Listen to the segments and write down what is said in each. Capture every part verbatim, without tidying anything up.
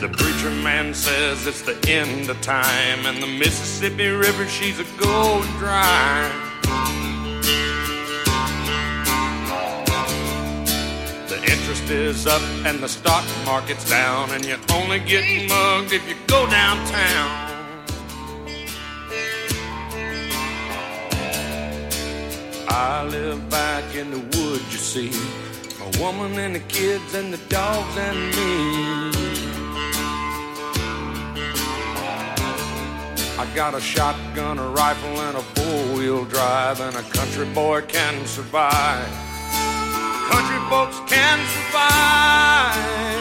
The preacher man says it's the end of time, and the Mississippi River, she's a going dry. The interest is up and the stock market's down, and you're only getting mugged if you go downtown. I live back in the woods, you see, a woman and the kids and the dogs and me. I got a shotgun, a rifle, and a four-wheel drive, and a country boy can survive. Country folks can survive.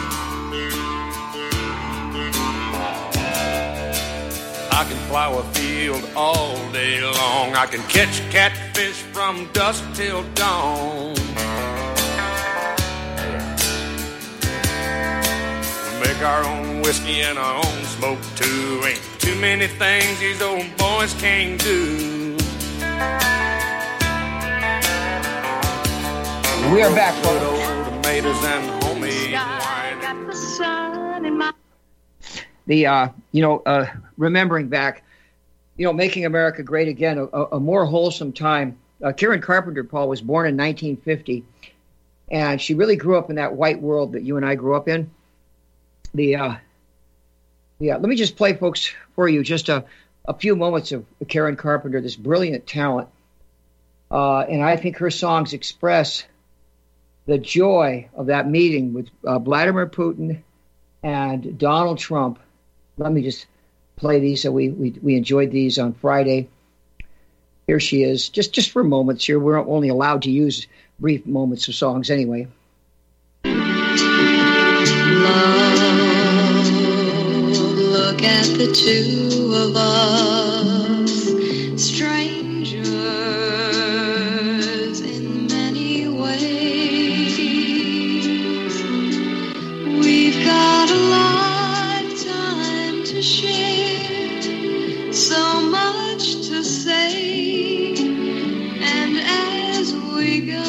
I can plow a field all day long. I can catch catfish from dusk till dawn. Make our own whiskey and our own smoke too. Ain't too many things these old boys can't do. We are back, folks. Old tomatoes and homemade wine. The, uh, you know, uh, remembering back, you know, making America great again, a, a more wholesome time. Uh, Karen Carpenter, Paul, was born in nineteen fifty, and she really grew up in that white world that you and I grew up in. The, uh, yeah, let me just play, folks, for you just a, a few moments of Karen Carpenter, this brilliant talent. Uh, and I think her songs express the joy of that meeting with uh, Vladimir Putin and Donald Trump. Let me just play these. So we, we we enjoyed these on Friday. Here she is, just just for moments here. We're only allowed to use brief moments of songs anyway. Love, look at the two of us, strangers in many ways. We've got a lifetime to share, so much to say, and as we go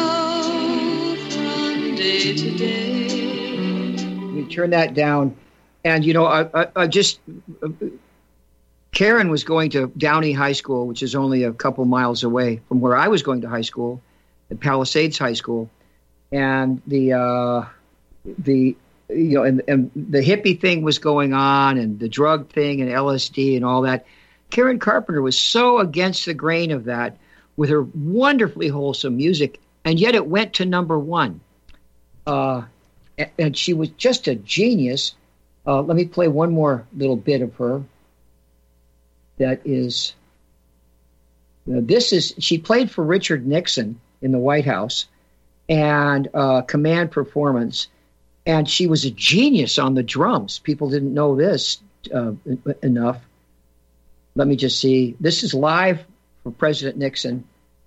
from day to day. We turn that down, and you know, I, I, I just uh, Karen was going to Downey High School, which is only a couple miles away from where I was going to high school, at Palisades High School, and the uh, the you know, and, and the hippie thing was going on, and the drug thing, and L S D, and all that. Karen Carpenter was so against the grain of that with her wonderfully wholesome music, and yet it went to number one. Uh, and, and she was just a genius. Uh, let me play one more little bit of her. That is, uh, this is, she played for Richard Nixon in the White House, and uh, Command Performance. And she was a genius on the drums. People didn't know this uh, enough. Let me just see. This is live for President Nixon.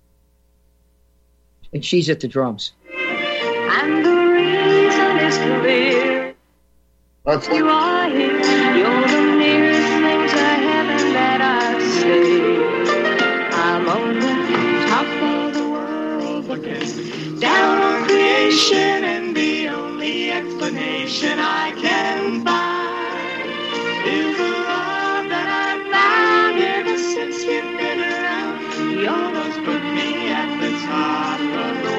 And she's at the drums. And the reason is clear. Let's you are here. You're the nearest thing to heaven that I've seen. I'm on the top of the world, looking down on creation, and the only explanation I can find is the love that I've found ever since you've been around. You almost put me at the top of the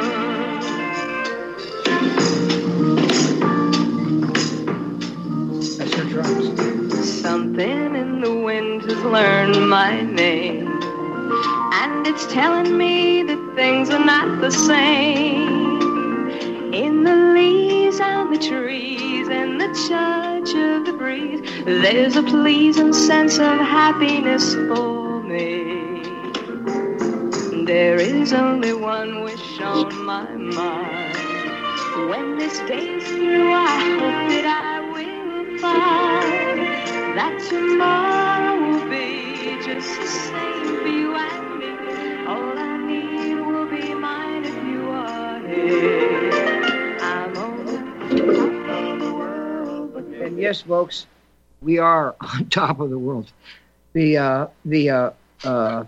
world. That's her drums. Something in the wind has learned my name, and it's telling me that things are not the same. In the leaves on the trees and the touch of the breeze, there's a pleasing sense of happiness for me. There is only one wish on my mind. When this day's through, I hope that I will find that tomorrow will be just the same for you and me. All I need will be mine if you are here. I'm on the top of the world. And yes, folks, we are on top of the world. The uh, the uh, uh,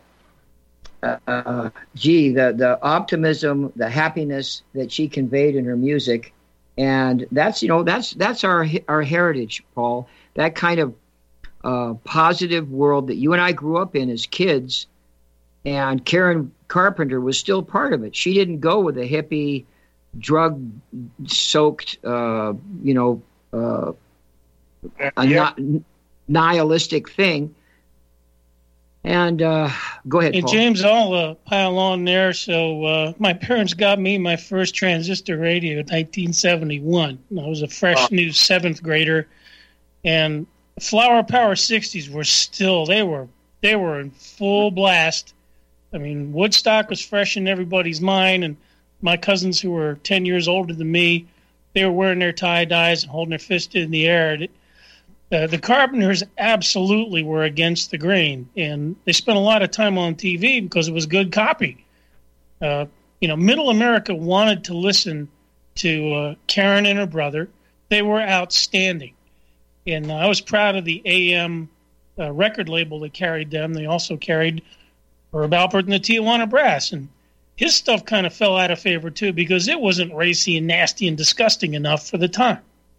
uh, gee, the the optimism, the happiness that she conveyed in her music And that's, you know, that's that's our our heritage, Paul. That kind of uh, positive world that you and I grew up in as kids. And Karen Carpenter was still part of it. She didn't go with a hippie, drug-soaked, uh, you know, uh, a yeah. ni- nihilistic thing. And uh, go ahead, hey, Paul. James, I'll uh, pile on there. So uh, my parents got me my first transistor radio in nineteen seventy-one. I was a fresh new seventh grader, and Flower Power sixties were still they were they were in full blast. I mean, Woodstock was fresh in everybody's mind, and my cousins who were ten years older than me, they were wearing their tie-dyes and holding their fist in the air. Uh, the Carpenters absolutely were against the grain, and they spent a lot of time on T V because it was good copy. Uh, you know, Middle America wanted to listen to uh, Karen and her brother. They were outstanding, and uh, I was proud of the A M uh, record label that carried them. They also carried Herb Alpert and the Tijuana Brass, and his stuff kind of fell out of favor too because it wasn't racy and nasty and disgusting enough for the time.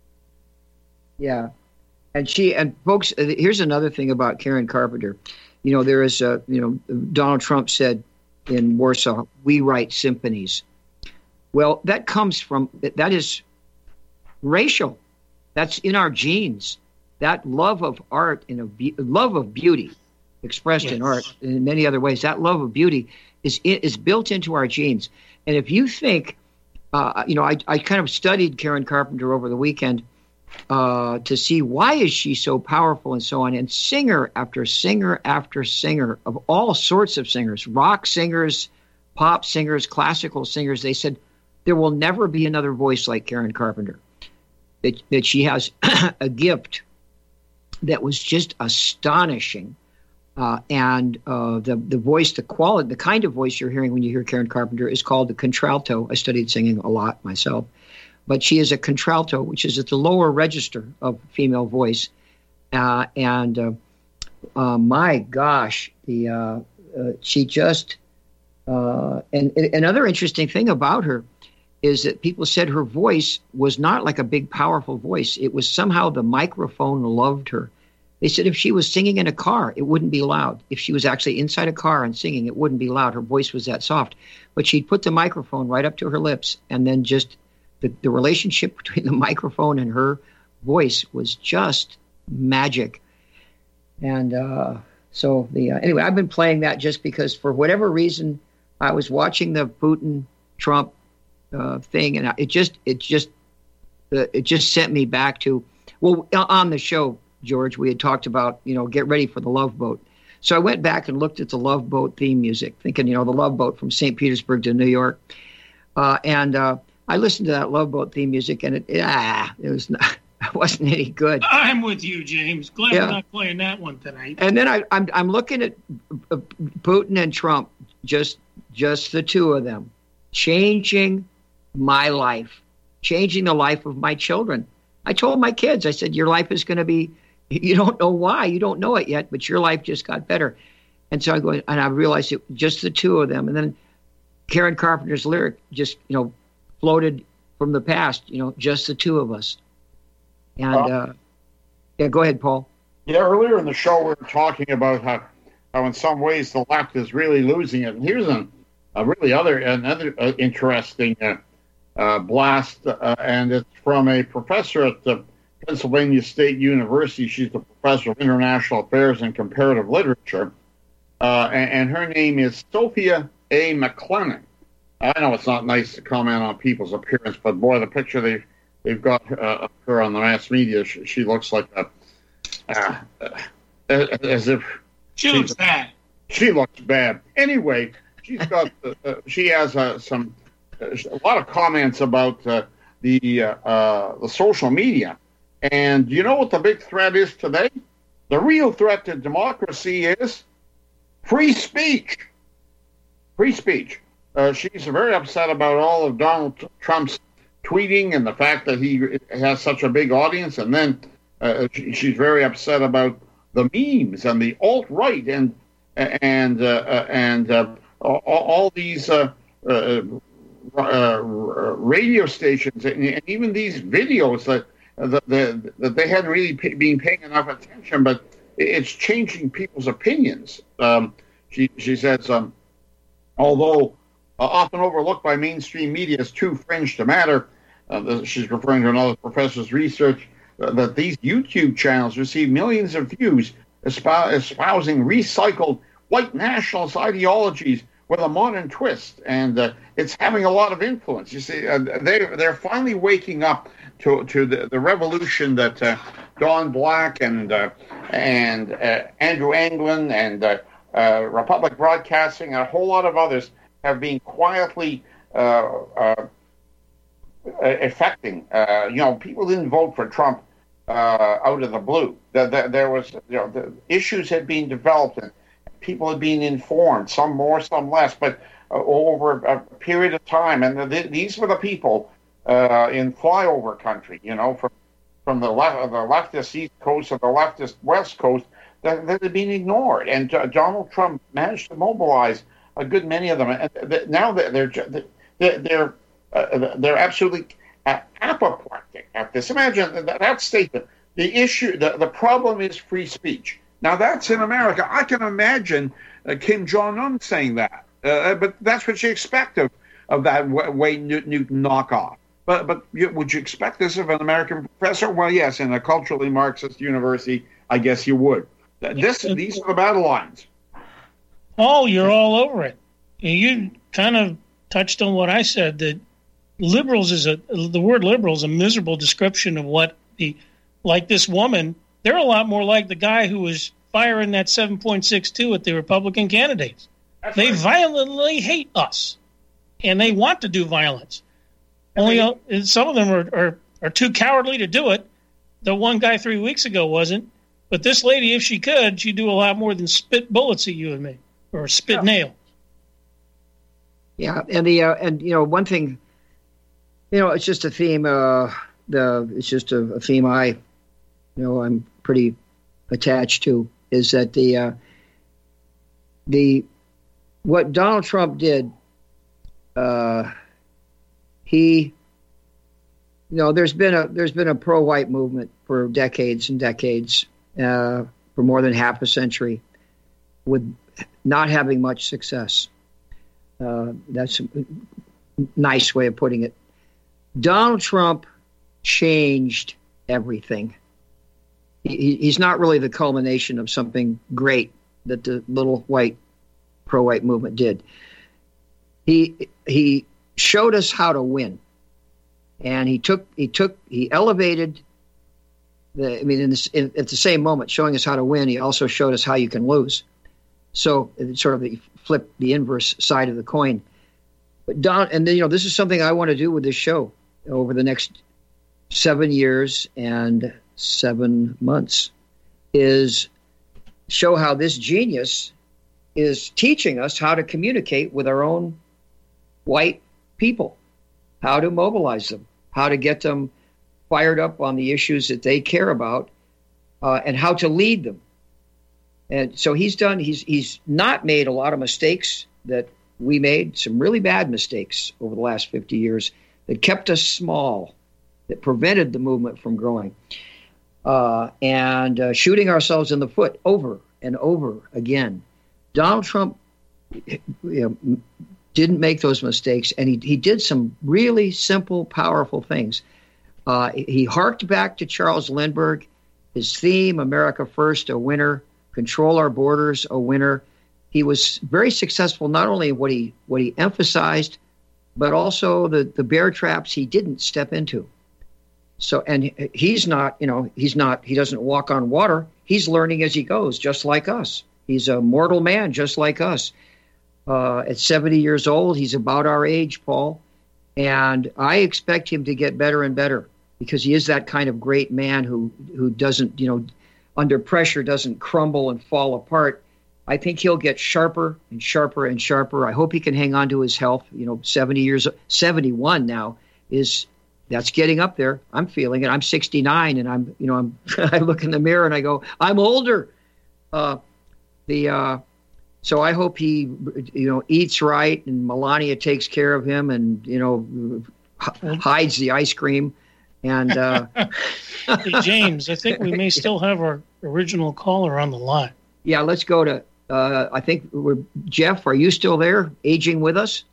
Yeah. And she, and folks, here's another thing about Karen Carpenter. You know, there is a, you know, Donald Trump said in Warsaw, we write symphonies. Well, that comes from, that is racial. That's in our genes. That love of art and a love of beauty expressed yes. in art and in many other ways. That love of beauty is is built into our genes. And if you think, uh, you know, I, I kind of studied Karen Carpenter over the weekend uh, to see why is she so powerful and so on. And singer after singer after singer of all sorts of singers, rock singers, pop singers, classical singers, they said there will never be another voice like Karen Carpenter. That, that she has a gift that was just astonishing. Uh, and uh, the the voice, the quality, the kind of voice you're hearing when you hear Karen Carpenter is called the contralto. I studied singing a lot myself, but she is a contralto, which is at the lower register of female voice. Uh, and uh, uh, my gosh, the uh, uh, she just uh, and, and another interesting thing about her is that people said her voice was not like a big, powerful voice. It was somehow the microphone loved her. They said if she was singing in a car, it wouldn't be loud. If she was actually inside a car and singing, it wouldn't be loud. Her voice was that soft. But she'd put the microphone right up to her lips, and then just the, the relationship between the microphone and her voice was just magic. And uh, so, the uh, anyway, I've been playing that just because for whatever reason, I was watching the Putin-Trump uh, thing, and it just it just uh, it just sent me back to, well, on the show, George, we had talked about, you know, get ready for the Love Boat. So I went back and looked at the Love Boat theme music, thinking, you know, the Love Boat from Saint Petersburg to New York. Uh, and uh, I listened to that Love Boat theme music, and it, ah, it was not, it wasn't any good. I'm with you, James. Glad yeah. we're not playing that one tonight. And then I, I'm I'm looking at Putin and Trump, just just the two of them, changing my life, changing the life of my children. I told my kids, I said, your life is going to be, you don't know why, you don't know it yet, but your life just got better. And so I go, and I realized it just the two of them. And then Karen Carpenter's lyric just, you know, floated from the past, you know, just the two of us. And uh, uh, yeah, go ahead, Paul. Yeah, earlier in the show we were talking about how, how in some ways the left is really losing it. And here's an, a really other another uh, interesting uh, uh, blast, uh, and it's from a professor at the Pennsylvania State University. She's the professor of international affairs and comparative literature, uh, and, and her name is Sophia A. McLennan. I know it's not nice to comment on people's appearance, but boy, the picture they've they've got uh, of her on the mass media, she, she looks like a uh, uh, as if she looks bad. She looks bad. Anyway, she's got uh, uh, she has uh, some uh, a lot of comments about uh, the uh, uh, the social media. And you know what the big threat is today? The real threat to democracy is free speech. Free speech. Uh, she's very upset about all of Donald Trump's tweeting and the fact that he has such a big audience. And then uh, she, she's very upset about the memes and the alt-right and and uh, and uh, all, all these uh, uh, uh, radio stations and, and even these videos that that, that, that they hadn't really pay, been paying enough attention, but it's changing people's opinions. Um, she she says, um, although uh, often overlooked by mainstream media as too fringe to matter, uh, she's referring to another professor's research, uh, that these YouTube channels receive millions of views espou- espousing recycled white nationalist ideologies with a modern twist, and uh, it's having a lot of influence. You see, uh, they they're finally waking up to to the, the revolution that uh, Don Black and uh, and uh, Andrew Anglin and uh, uh, Republic Broadcasting and a whole lot of others have been quietly uh, uh, affecting. Uh, you know, people didn't vote for Trump uh, out of the blue. The, the, there was, you know, the issues had been developed and people had been informed, some more, some less, but uh, over a period of time. And the, these were the people uh, in flyover country, you know, from from the left, the leftist East Coast or the leftist West Coast, that, that had been ignored. And uh, Donald Trump managed to mobilize a good many of them. And th- now they're they're they're they're, uh, they're absolutely uh, apoplectic at this. Imagine that, that statement. The issue, the, the problem is free speech. Now, that's in America. I can imagine uh, Kim Jong-un saying that. Uh, but that's what you expect of, of that Wayne Newton knockoff. But but you, would you expect this of an American professor? Well, yes, in a culturally Marxist university, I guess you would. This These are the battle lines. Oh, you're all over it. You kind of touched on what I said, that liberals is a, the word liberal is a miserable description of what the, like this woman, they're a lot more like the guy who was firing that seven point six two at the Republican candidates. That's they right. violently hate us, and they want to do violence. Only uh, some of them are, are, are too cowardly to do it. The one guy three weeks ago wasn't. But this lady, if she could, she'd do a lot more than spit bullets at you and me, or spit yeah. nails. Yeah, and the uh, and you know one thing, you know, it's just a theme. Uh, the it's just a, a theme I, you know, I'm pretty attached to, is that the uh, the what Donald Trump did. Uh, he, you know, there's been a there's been a pro-white movement for decades and decades, uh, for more than half a century, with not having much success. Uh, that's a nice way of putting it. Donald Trump changed everything. He, he's not really the culmination of something great that the little white pro-white movement did. He he showed us how to win, and he took he took he elevated the. I mean, in this in, at the same moment, showing us how to win, he also showed us how you can lose. So it's sort of the flip the inverse side of the coin. But Don, and then, you know, this is something I want to do with this show over the next seven years and seven months, is show how this genius is teaching us how to communicate with our own white people, how to mobilize them, how to get them fired up on the issues that they care about, uh, and how to lead them. And so he's done, he's he's not made a lot of mistakes that we made, some really bad mistakes over the last fifty years that kept us small, that prevented the movement from growing, uh, and uh, shooting ourselves in the foot over and over again. Donald Trump, you know, didn't make those mistakes, and he, he did some really simple, powerful things. Uh, he harked back to Charles Lindbergh, his theme, America First, a winner, control our borders, a winner. He was very successful not only in what he what he emphasized, but also the, the bear traps he didn't step into. So, and he's not, you know, he's not, he doesn't walk on water. He's learning as he goes, just like us. He's a mortal man, just like us. Uh, at seventy years old, he's about our age, Paul. And I expect him to get better and better, because he is that kind of great man who, who doesn't, you know, under pressure doesn't crumble and fall apart. I think he'll get sharper and sharper and sharper. I hope he can hang on to his health. You know, seventy years, seventy-one now is, that's getting up there. I'm feeling it. I'm sixty-nine, and I'm, you know, I'm, I look in the mirror and I go, I'm older. Uh, the, uh, so I hope he, you know, eats right, and Melania takes care of him, and you know, h- hides the ice cream. And uh, hey, James, I think we may still have our original caller on the line. Yeah, let's go to. Uh, I think we're Jeff. Are you still there, aging with us?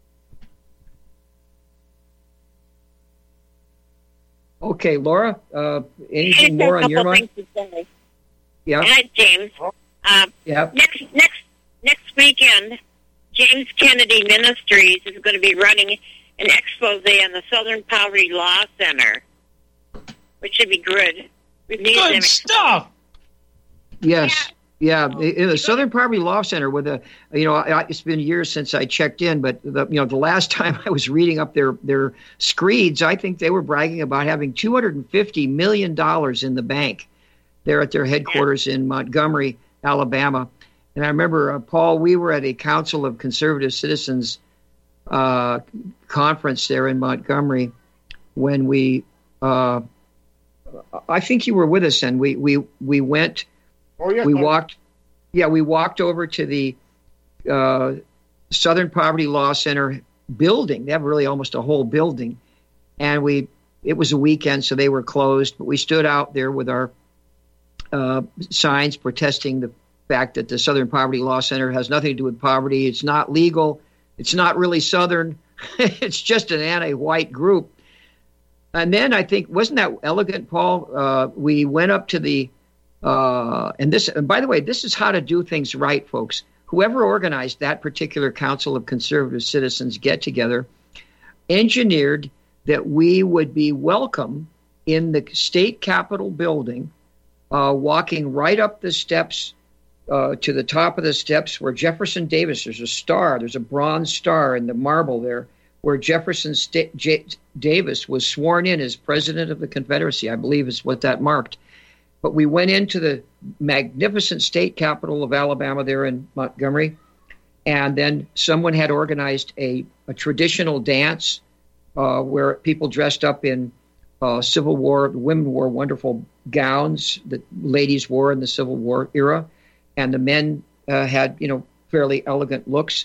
Okay, Laura. Uh, anything more on your mind? Yeah. Hi, James. Uh, yeah. Next next next weekend, James Kennedy Ministries is going to be running an expose on the Southern Poverty Law Center, which should be good. We need Good them. stuff. Yes. Yeah, in the Southern Poverty Law Center, with a, you know, I, it's been years since I checked in, but the, you know, the last time I was reading up their their screeds, I think they were bragging about having two hundred fifty million dollars in the bank there at their headquarters in Montgomery, Alabama. And I remember, uh, Paul, we were at a Council of Conservative Citizens uh, conference there in Montgomery when we, uh, I think you were with us, and we we we went. Oh, yes, we I- walked, yeah, we walked over to the uh, Southern Poverty Law Center building. They have really almost a whole building, and we. It was a weekend, so they were closed. But we stood out there with our uh, signs protesting the fact that the Southern Poverty Law Center has nothing to do with poverty. It's not legal. It's not really Southern. It's just an anti-white group. And then I think, wasn't that elegant, Paul? Uh, we went up to the. Uh, and this, and by the way, this is how to do things right, folks. Whoever organized that particular Council of Conservative Citizens get together engineered that we would be welcome in the state capitol building, uh, walking right up the steps uh, to the top of the steps where Jefferson Davis, there's a star, there's a bronze star in the marble there, where Jefferson St- J- Davis was sworn in as president of the Confederacy, I believe is what that marked. But we went into the magnificent state capitol of Alabama there in Montgomery, and then someone had organized a, a traditional dance uh, where people dressed up in uh, Civil War. The women wore wonderful gowns that ladies wore in the Civil War era, and the men uh, had, you know, fairly elegant looks.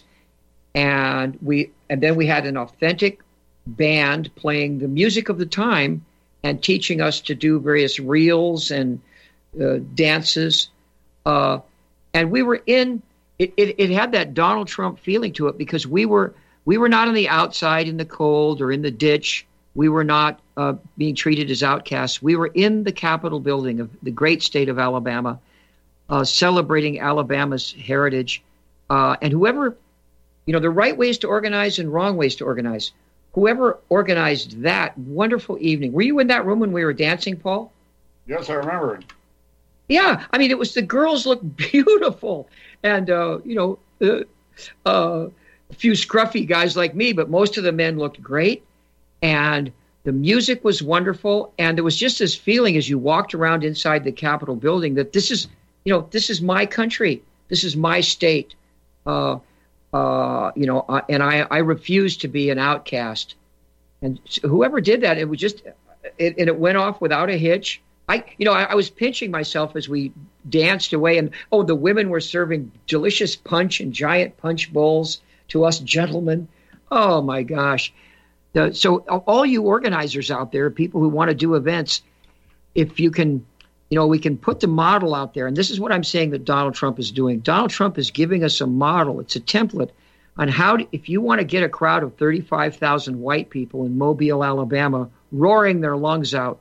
And we and then we had an authentic band playing the music of the time and teaching us to do various reels and uh, dances. Uh, and we were in, it, it, it had that Donald Trump feeling to it because we were we were not on the outside in the cold or in the ditch. We were not uh, being treated as outcasts. We were in the Capitol building of the great state of Alabama, uh, celebrating Alabama's heritage. Uh, and whoever, you know, the right ways to organize and wrong ways to organize. Whoever organized that wonderful evening. Were you in that room when we were dancing, Paul? Yes, I remember it. Yeah. I mean, it was the girls looked beautiful. And, uh, you know, uh, uh, a few scruffy guys like me, but most of the men looked great. And the music was wonderful. And there was just this feeling as you walked around inside the Capitol building that this is, you know, this is my country. This is my state. Uh, Uh, you know, uh, and I, I refuse to be an outcast. And whoever did that, it was just, it, and it went off without a hitch. I, you know, I, I was pinching myself as we danced away, and oh, the women were serving delicious punch in giant punch bowls to us gentlemen. Oh my gosh! Uh, so all you organizers out there, people who want to do events, if you can. You know, we can put the model out there, and this is what I'm saying that Donald Trump is doing. Donald Trump is giving us a model. It's a template on how, to, if you want to get a crowd of thirty-five thousand white people in Mobile, Alabama, roaring their lungs out,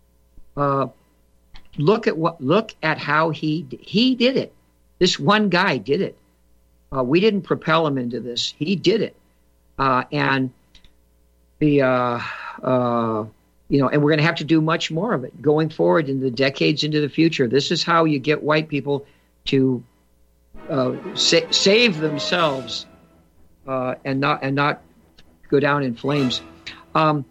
uh, look at what, look at how he he did it. This one guy did it. Uh, we didn't propel him into this. He did it, uh, and the. Uh, uh, You know, and we're going to have to do much more of it going forward in the decades into the future. This is how you get white people to uh, sa- save themselves uh, and not and not go down in flames. Um,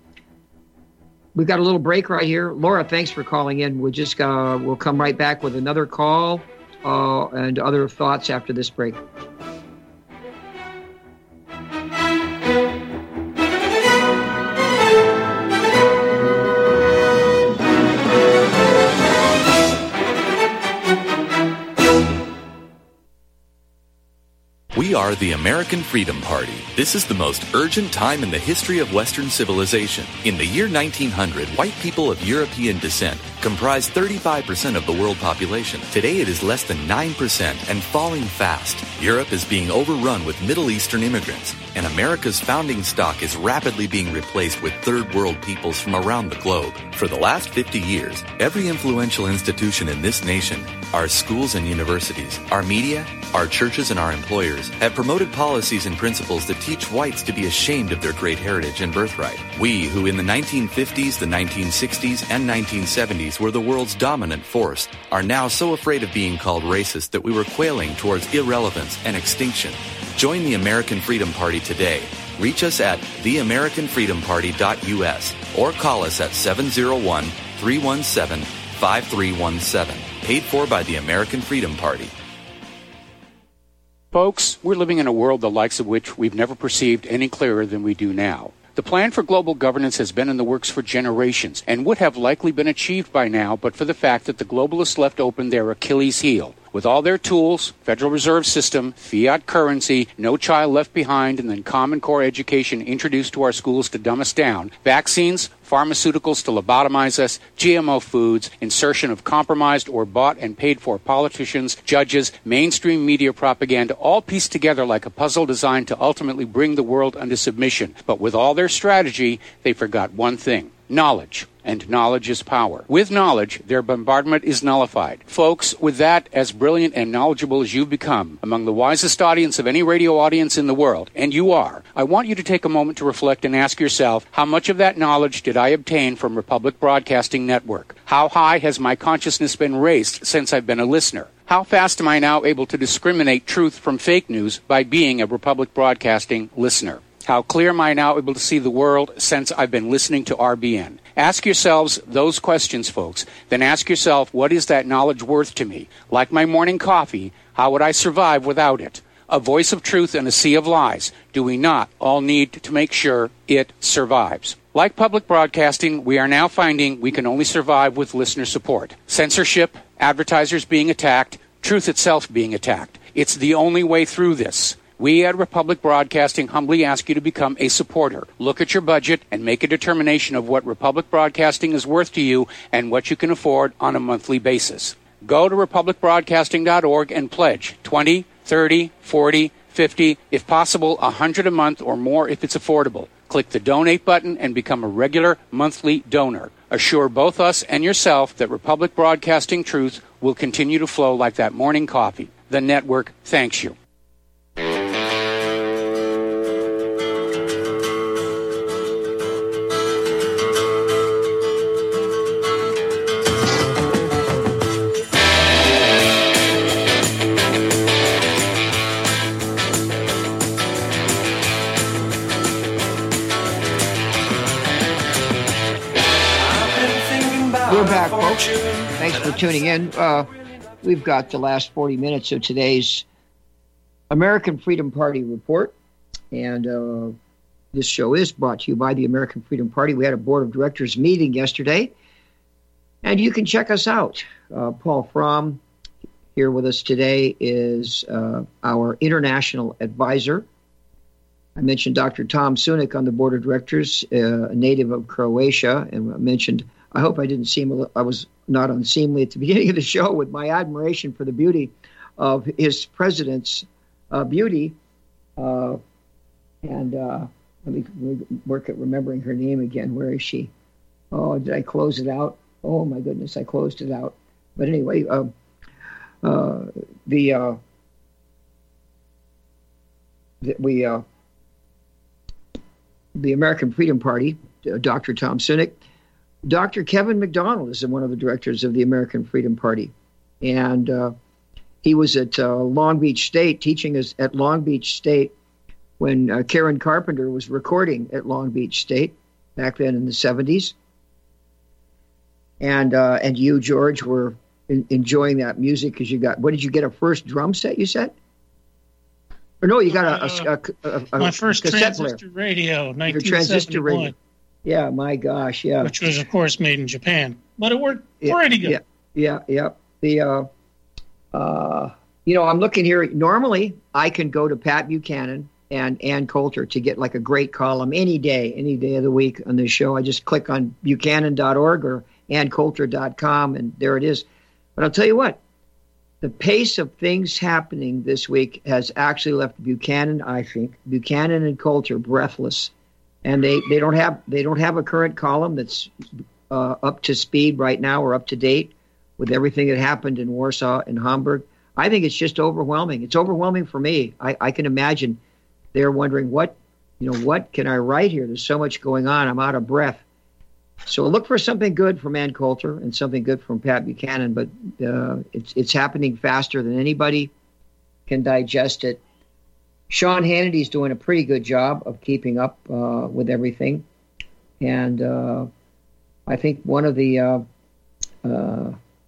we've got a little break right here. Laura, thanks for calling in. We'll just uh, we'll come right back with another call uh, and other thoughts after this break. are the American Freedom Party. This is the most urgent time in the history of Western civilization. In the year nineteen hundred, white people of European descent comprised thirty-five percent of the world population. Today it is less than nine percent and falling fast. Europe is being overrun with Middle Eastern immigrants, and America's founding stock is rapidly being replaced with third world peoples from around the globe. For the last fifty years, every influential institution in this nation, our schools and universities, our media, our churches and our employers have promoted policies and principles that teach whites to be ashamed of their great heritage and birthright. We, who in the nineteen fifties, the nineteen sixties, and nineteen seventies were the world's dominant force, are now so afraid of being called racist that we were quailing towards irrelevance and extinction. Join the American Freedom Party today. Reach us at the american freedom party dot u s or call us at seven oh one, three one seven, five three one seven. Paid for by the American Freedom Party. Folks, we're living in a world the likes of which we've never perceived any clearer than we do now. The plan for global governance has been in the works for generations and would have likely been achieved by now but for the fact that the globalists left open their Achilles heel. With all their tools, Federal Reserve System, fiat currency, no child left behind, and then Common Core education introduced to our schools to dumb us down, vaccines, pharmaceuticals to lobotomize us, G M O foods, insertion of compromised or bought and paid for politicians, judges, mainstream media propaganda, all pieced together like a puzzle designed to ultimately bring the world under submission. But with all their strategy, they forgot one thing: knowledge. And knowledge is power. With knowledge, their bombardment is nullified. Folks, with that, as brilliant and knowledgeable as you've become, among the wisest audience of any radio audience in the world, and you are, I want you to take a moment to reflect and ask yourself, how much of that knowledge did I obtain from Republic Broadcasting Network? How high has my consciousness been raised since I've been a listener? How fast am I now able to discriminate truth from fake news by being a Republic Broadcasting listener? How clear am I now able to see the world since I've been listening to R B N? Ask yourselves those questions, folks. Then ask yourself, what is that knowledge worth to me? Like my morning coffee, how would I survive without it? A voice of truth in a sea of lies. Do we not all need to make sure it survives? Like public broadcasting, we are now finding we can only survive with listener support. Censorship, advertisers being attacked, truth itself being attacked. It's the only way through this. We at Republic Broadcasting humbly ask you to become a supporter. Look at your budget and make a determination of what Republic Broadcasting is worth to you and what you can afford on a monthly basis. Go to republic broadcasting dot org and pledge twenty, thirty, forty, fifty, if possible, one hundred a month or more if it's affordable. Click the donate button and become a regular monthly donor. Assure both us and yourself that Republic Broadcasting truth will continue to flow like that morning coffee. The network thanks you. We're back, folks. Thanks for tuning in. Uh, we've got the last forty minutes of today's American Freedom Party report. And uh, this show is brought to you by the American Freedom Party. We had a board of directors meeting yesterday, and you can check us out. Uh, Paul Fromm, here with us today, is uh, our international advisor. I mentioned Doctor Tom Sunik on the board of directors, uh, a native of Croatia, and I mentioned, I hope I didn't seem, I was not unseemly at the beginning of the show with my admiration for the beauty of his president's uh, beauty. Uh, and uh, let me work at remembering her name again. Where is she? Oh, did I close it out? Oh, my goodness, I closed it out. But anyway, uh, uh, the, uh, the we, uh, the American Freedom Party, uh, Doctor Tom Sunik. Doctor Kevin McDonald is one of the directors of the American Freedom Party. And uh, he was at uh, Long Beach State, teaching us at Long Beach State when uh, Karen Carpenter was recording at Long Beach State back then in the seventies. And uh, and you, George, were in, enjoying that music because you got, what did you get, a first drum set, you said? Or no, you got a, a, a, a, a my first cassette transistor player. radio, Your nineteen transistor radio. seventy-one, Yeah, my gosh, yeah. which was, of course, made in Japan. But it worked Yeah, pretty good. Yeah, yeah, yeah. The uh, uh, you know, I'm looking here. Normally, I can go to Pat Buchanan and Ann Coulter to get like a great column any day, any day of the week on this show. I just click on buchanan dot org or ann coulter dot com, and there it is. But I'll tell you what, the pace of things happening this week has actually left Buchanan, I think, Buchanan and Coulter breathless. And they, they don't have they don't have a current column that's uh, up to speed right now or up to date with everything that happened in Warsaw and Hamburg. I think it's just overwhelming. It's overwhelming for me. I, I can imagine they're wondering what, you know, what can I write here? There's so much going on. I'm out of breath. So look for something good from Ann Coulter and something good from Pat Buchanan, but uh, it's it's happening faster than anybody can digest it. Sean Hannity's doing a pretty good job of keeping up uh, with everything, and uh, I think one of the uh, uh,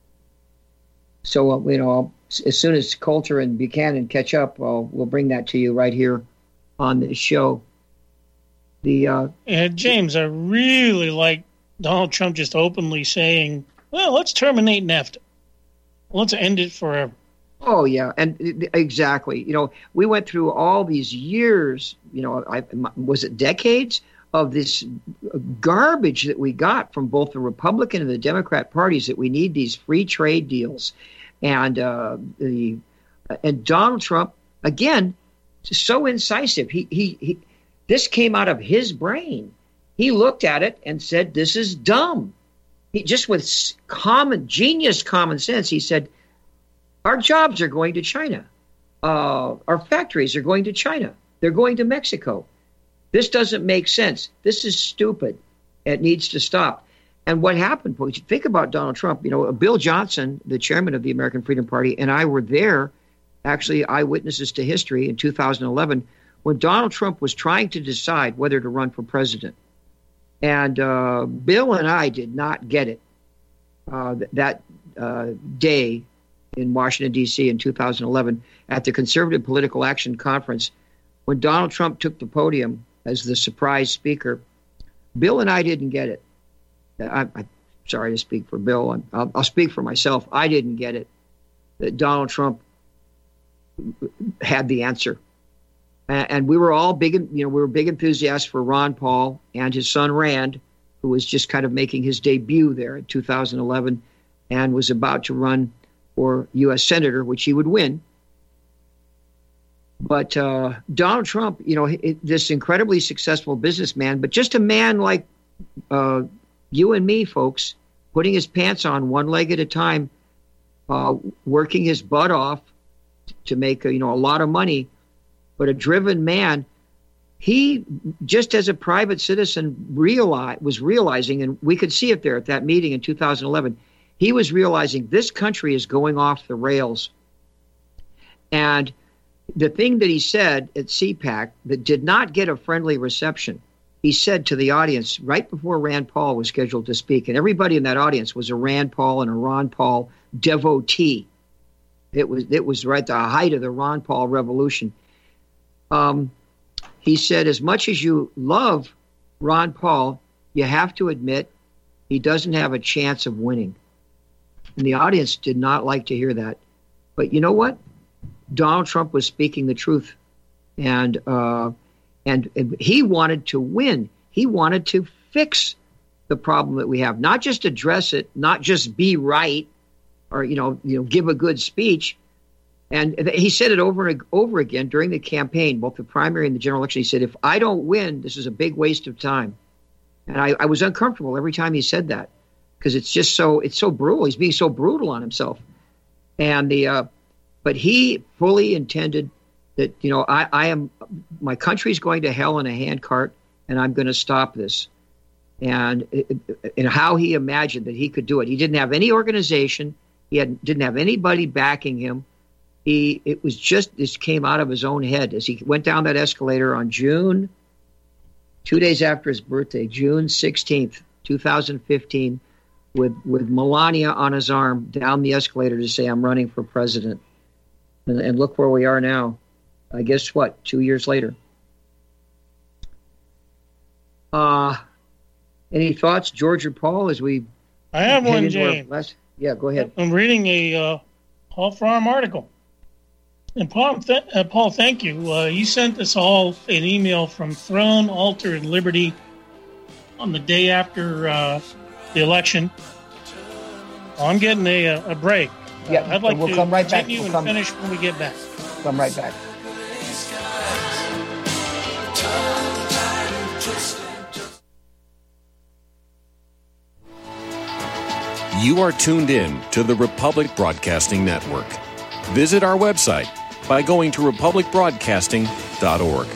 so uh, you know I'll, as soon as Coulter and Buchanan catch up, I'll, we'll bring that to you right here on this show. The uh, and James, I really like Donald Trump just openly saying, well, let's terminate NAFTA. Let's end it forever. Oh, yeah. And exactly. You know, we went through all these years, you know, I, was it decades of this garbage that we got from both the Republican and the Democrat parties that we need these free trade deals. And uh, the and Donald Trump, again, so incisive. He, he, he this came out of his brain. He looked at it and said, this is dumb. He just with common, genius common sense, he said, our jobs are going to China. Uh, our factories are going to China. They're going to Mexico. This doesn't make sense. This is stupid. It needs to stop. And what happened, folks, think about Donald Trump. You know, Bill Johnson, the chairman of the American Freedom Party, and I were there, actually eyewitnesses to history in two thousand eleven, when Donald Trump was trying to decide whether to run for president. And uh, Bill and I did not get it uh, that uh, day in Washington, D C in two thousand eleven at the Conservative Political Action Conference when Donald Trump took the podium as the surprise speaker. Bill and I didn't get it. I, I'm sorry to speak for Bill. I'm, I'll, I'll speak for myself. I didn't get it that Donald Trump had the answer. And we were all big, you know, we were big enthusiasts for Ron Paul and his son Rand, who was just kind of making his debut there in two thousand eleven and was about to run for U S senator, which he would win. But uh, Donald Trump, you know, it, this incredibly successful businessman, but just a man like uh, you and me, folks, putting his pants on one leg at a time, uh, working his butt off to make, you know, a lot of money. But a driven man, he just as a private citizen realized, was realizing, and we could see it there at that meeting in two thousand eleven, he was realizing this country is going off the rails. And the thing that he said at C PAC that did not get a friendly reception, he said to the audience right before Rand Paul was scheduled to speak, and everybody in that audience was a Rand Paul and a Ron Paul devotee. It was, it was right at the height of the Ron Paul revolution. Um, he said, as much as you love Ron Paul, you have to admit he doesn't have a chance of winning. And the audience did not like to hear that. But you know what? Donald Trump was speaking the truth. And, uh, and, and he wanted to win. He wanted to fix the problem that we have, not just address it, not just be right or, you know, you know, give a good speech. And he said it over and over again during the campaign, both the primary and the general election. He said, if I don't win, this is a big waste of time. And I, I was uncomfortable every time he said that because it's just so it's so brutal. He's being so brutal on himself. And the uh, but he fully intended that, you know, I, I am my country's going to hell in a handcart and I'm going to stop this. And, and how he imagined that he could do it. He didn't have any organization. He had, didn't have anybody backing him. He, it was just, this came out of his own head as he went down that escalator on June, two days after his birthday, June sixteenth, two thousand fifteen, with, with Melania on his arm down the escalator to say, I'm running for president. And, and look where we are now. I guess what, two years later. Uh, any thoughts, George or Paul, as we I have one, James. Last, yeah, go ahead. I'm reading a uh, Hall Farm article. And Paul, th- uh, Paul, thank you. Uh, you sent us all an email from Throne, Altar, and Liberty on the day after uh, the election. I'm getting a, a break. Yeah, uh, I'd like we'll to come right back. continue We'll and come, finish when we get back. Come right back. You are tuned in to the Republic Broadcasting Network. Visit our website by going to republic broadcasting dot org.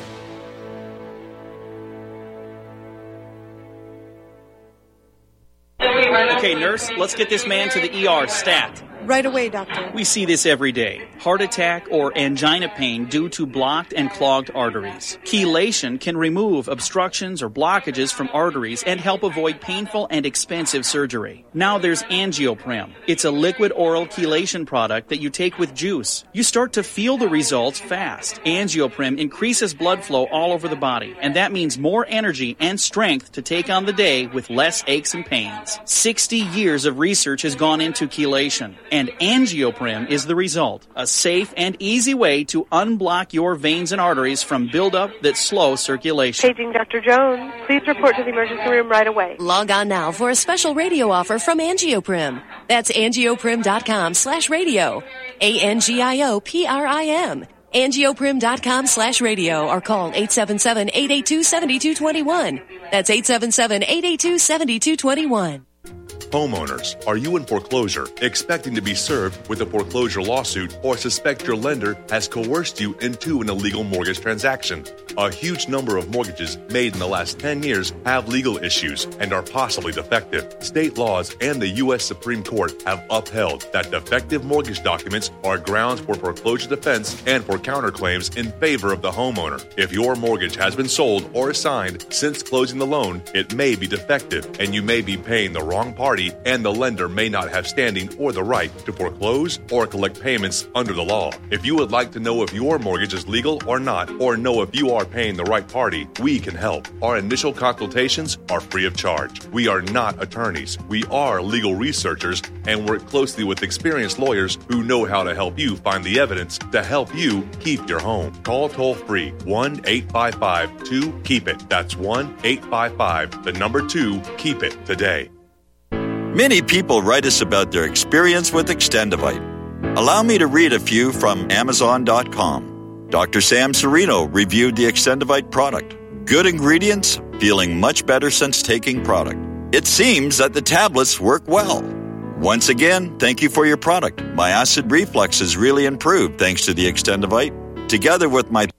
Okay, nurse, let's get this man to the E R stat. Right away, doctor. We see this every day. Heart attack or angina pain due to blocked and clogged arteries. Chelation can remove obstructions or blockages from arteries and help avoid painful and expensive surgery. Now there's Angioprim. It's a liquid oral chelation product that you take with juice. You start to feel the results fast. Angioprim increases blood flow all over the body, and that means more energy and strength to take on the day with less aches and pains. sixty years of research has gone into chelation, and Angioprim is the result. A safe and easy way to unblock your veins and arteries from buildup that slow circulation. Paging Doctor Jones. Please report to the emergency room right away. Log on now for a special radio offer from Angioprim. That's angioprim.com slash radio. A N G I O P R I M. angioprim.com slash radio or call eight seven seven, eight eight two, seven two two one. That's eight seven seven, eight eight two, seven two two one. Homeowners, are you in foreclosure, expecting to be served with a foreclosure lawsuit, or suspect your lender has coerced you into an illegal mortgage transaction? A huge number of mortgages made in the last ten years have legal issues and are possibly defective. State laws and the U S Supreme Court have upheld that defective mortgage documents are grounds for foreclosure defense and for counterclaims in favor of the homeowner. If your mortgage has been sold or assigned since closing the loan, it may be defective and you may be paying the wrong party, and the lender may not have standing or the right to foreclose or collect payments under the law. If you would like to know if your mortgage is legal or not, or know if you are paying the right party, we can help. Our initial consultations are free of charge. We are not attorneys. We are legal researchers and work closely with experienced lawyers who know how to help you find the evidence to help you keep your home. Call toll-free one eight five five two keep it. That's one eight five five, the number two, keep it today. Many people write us about their experience with Extendivite. Allow me to read a few from Amazon dot com. Doctor Sam Serino reviewed the Extendivite product. Good ingredients, feeling much better since taking product. It seems that the tablets work well. Once again, thank you for your product. My acid reflux has really improved thanks to the Extendivite. Together with my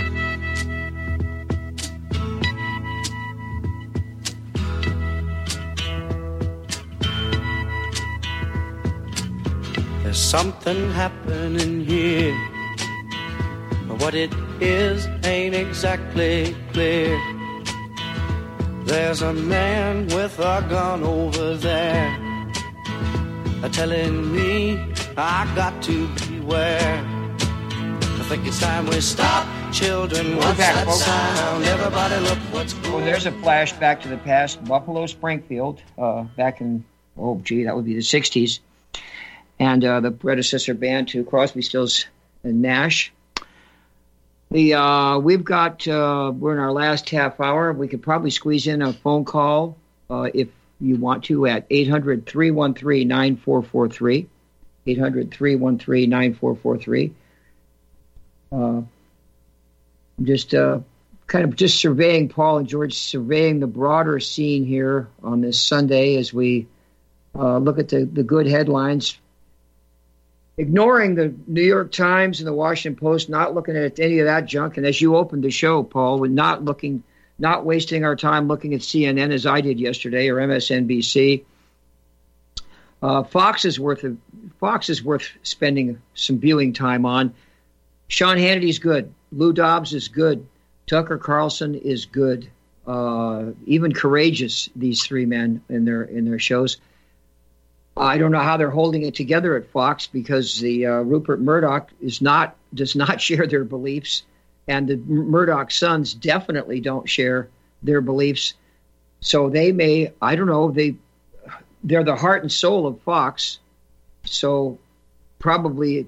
There's something happening here, but what it is ain't exactly clear. There's a man with a gun over there, telling me I got to beware. I think it's time we stop, children. What's that sound? Everybody look what's going on. Well, there's a flashback to the past. Buffalo Springfield, uh, back in, oh, gee, that would be the sixties. And uh, the predecessor band to Crosby, Stills, and Nash. The uh, we've got uh, we're in our last half hour. We could probably squeeze in a phone call uh, if you want to at eight hundred, three one three, nine four four three. eight hundred, three one three, nine four four three. Uh, just uh, kind of just surveying, Paul and George, surveying the broader scene here on this Sunday as we uh, look at the, the good headlines. Ignoring the New York Times and the Washington Post, not looking at any of that junk. And as you opened the show, Paul, we're not looking, not wasting our time looking at C N N as I did yesterday or M S N B C. Uh, Fox is worth Fox is worth spending some viewing time on. Sean Hannity's good. Lou Dobbs is good. Tucker Carlson is good. Uh, even courageous, these three men in their in their shows. I don't know how they're holding it together at Fox because the uh, Rupert Murdoch is not does not share their beliefs, and the Murdoch sons definitely don't share their beliefs. So they may, I don't know, they they're the heart and soul of Fox. So probably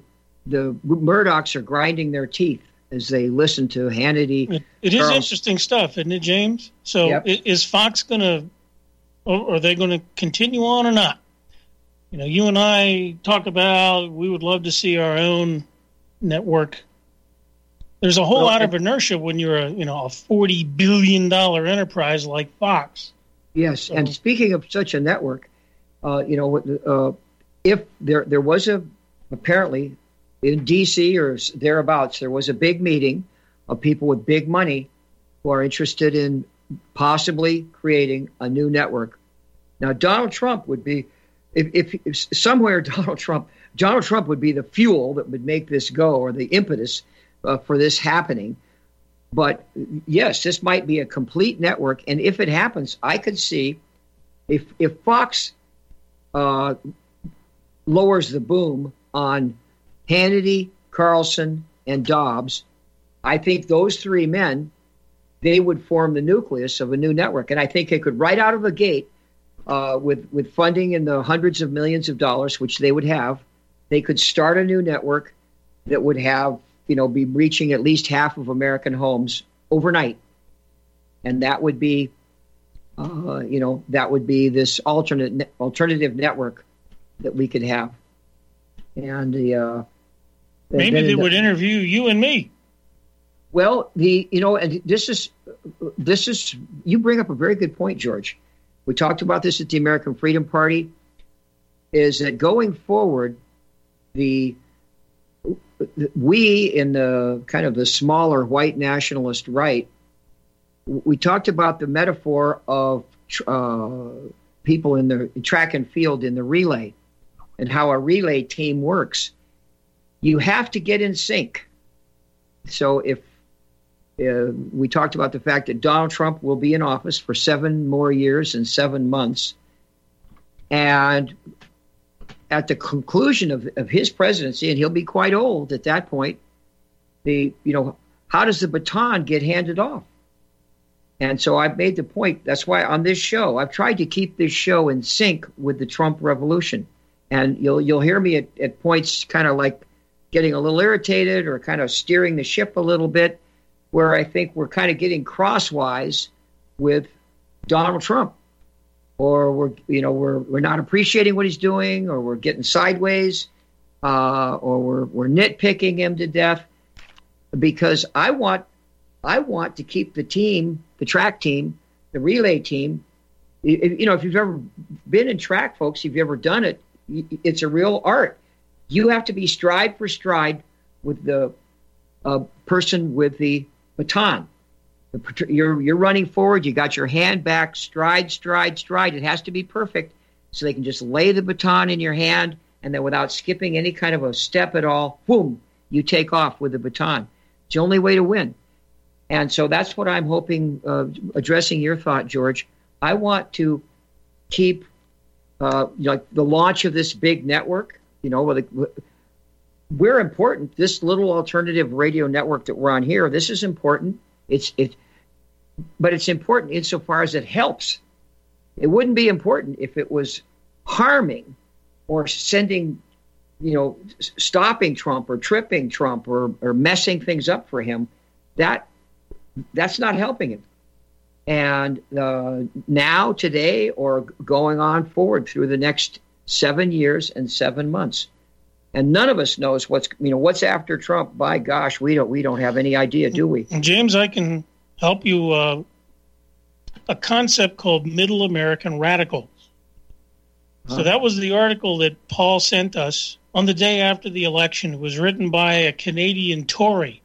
the Murdochs are grinding their teeth as they listen to Hannity. It, it is Carlson. interesting stuff, isn't it, James? So Yep. is Fox going to, or are they going to continue on or not? You know, you and I talk about we would love to see our own network. There's a whole Well, lot it- of inertia when you're a, you know, a forty billion dollars enterprise like Fox. Yes, and speaking of such a network, uh, you know, uh, if there there was a apparently in D C or thereabouts, there was a big meeting of people with big money who are interested in possibly creating a new network. Now, Donald Trump would be, if, if, if somewhere Donald Trump, Donald Trump would be the fuel that would make this go, or the impetus uh, for this happening. But yes, this might be a complete network, and if it happens, I could see if if Fox uh, lowers the boom on Hannity, Carlson, and Dobbs, I think those three men, they would form the nucleus of a new network. And I think they could, right out of the gate, uh, with, with funding in the hundreds of millions of dollars, which they would have, they could start a new network that would have, you know, be reaching at least half of American homes overnight. And that would be, uh, you know, that would be this alternate alternative network that we could have. And the, uh, Maybe then they the- would interview you and me. Well, the you know, and this is this is you bring up a very good point, George. We talked about this at the American Freedom Party. Is that going forward, the we in the kind of the smaller white nationalist right, we talked about the metaphor of uh, people in the track and field in the relay, and how a relay team works. You have to get in sync. So if uh, we talked about the fact that Donald Trump will be in office for seven more years and seven months, and at the conclusion of, of his presidency, and he'll be quite old at that point, the you know how does the baton get handed off? And so I've made the point. That's why on this show, I've tried to keep this show in sync with the Trump revolution. And you'll you'll hear me at, at points kind of like getting a little irritated or kind of steering the ship a little bit, where I think we're kind of getting crosswise with Donald Trump, or we're you know we're we're not appreciating what he's doing, or we're getting sideways, uh, or we're we're nitpicking him to death. Because I want I want to keep the team, the track team, the relay team. You, you know, if you've ever been in track, folks, if you've ever done it, it's a real art. You have to be stride for stride with the uh, person with the baton. The, you're you're running forward. You got your hand back, stride, stride, stride. It has to be perfect, so they can just lay the baton in your hand, and then without skipping any kind of a step at all, boom, you take off with the baton. It's the only way to win. And so that's what I'm hoping. Uh, addressing your thought, George, I want to keep uh, like the launch of this big network. You know, we're important. This little alternative radio network that we're on here, this is important. It's it, but it's important insofar as it helps. It wouldn't be important if it was harming or sending, you know, stopping Trump or tripping Trump or or messing things up for him. That that's not helping him. And uh, now, today, or going on forward through the next seven years and seven months, and none of us knows what's you know what's after Trump. By gosh, we don't we don't have any idea, do we? James, I can help you. Uh, a concept called Middle American Radicals. Huh. So that was the article that Paul sent us on the day after the election. It was written by a Canadian Tory.